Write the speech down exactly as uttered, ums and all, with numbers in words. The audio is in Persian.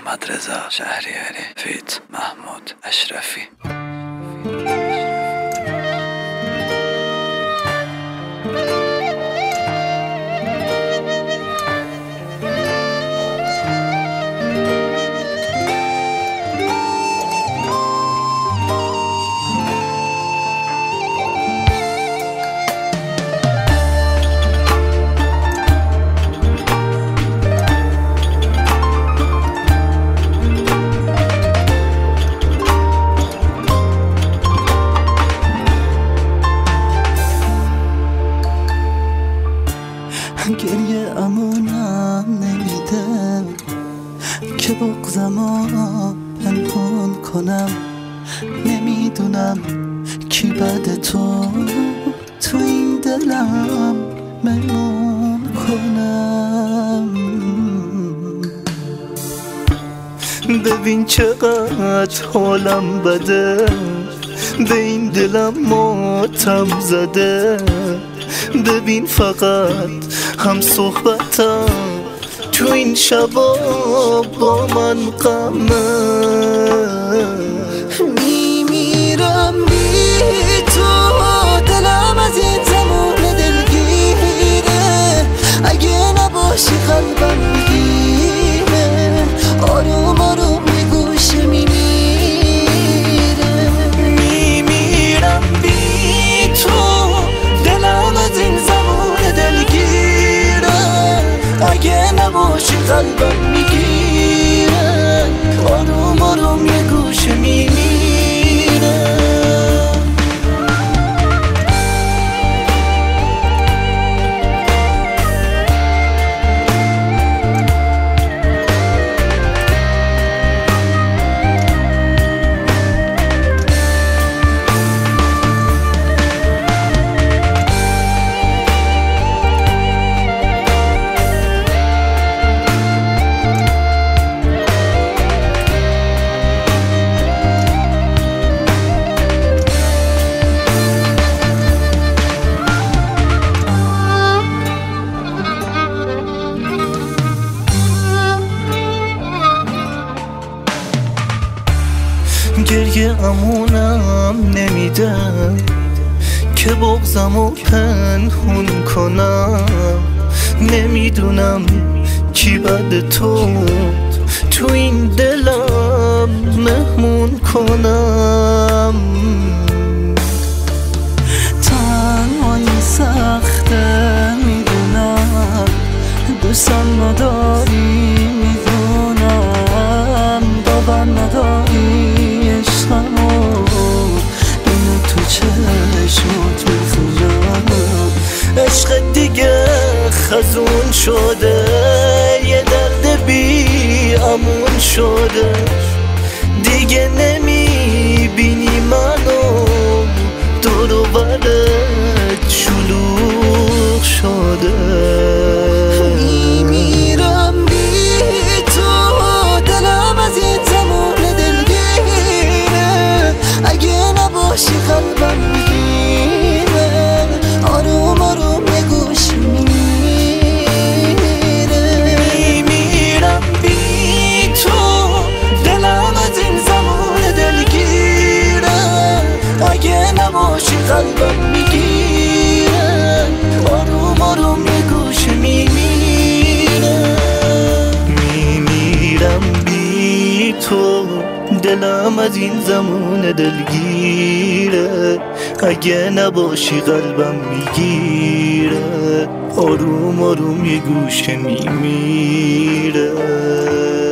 احمد رضا شهریاری فیت محمود اشرفی. گریه امونم نمیده که بغضمو پنهون کنم، نمیدونم کی بعد تو تو این دلم مهمون کنم. ببین چقدر حالم بده، به این دلم ماتم زده. ببین فقط هم صحبتم تو این شبا با من غمه. میمیرم بی تو، دلم از این زمان دلگیره. اگه نباشی قلبم میگیره، آروم آروم میگوشه میمیره. میمیرم بی تو، دلم از این زمان دلگیره. اگه نباشی قلبم میگیره، آروم آروم یه گوشه میمیره. گریه امونم نمیده که بغضمو پنهون کنم، نمیدونم کی بعد تو تو این دلم مهمون کنم. تنهایی سخته میدونم، دوستم نداری میدونم، باور نداری اینو تو چشمات میخونم. عشق دیگه خزون شده، یه درد بی امون شده. دیگه نمیبینی منو، دور و برت شلوغ شده. میمیرم بی تو، دلم از این زمان دلگیره. اگه نباشی قلبم میگیره، آروم آروم یه گوش میمیره. میمیرم بی تو، دلم از این زمان دلگیره. اگه نباشی قلبم میگیره، آروم آروم یه گوش میمیره. میمیرم بی تو، دلم از این زمان دلگیره. اگه نباشی قلبم میگیره، آروم آروم یه گوشه میمیره.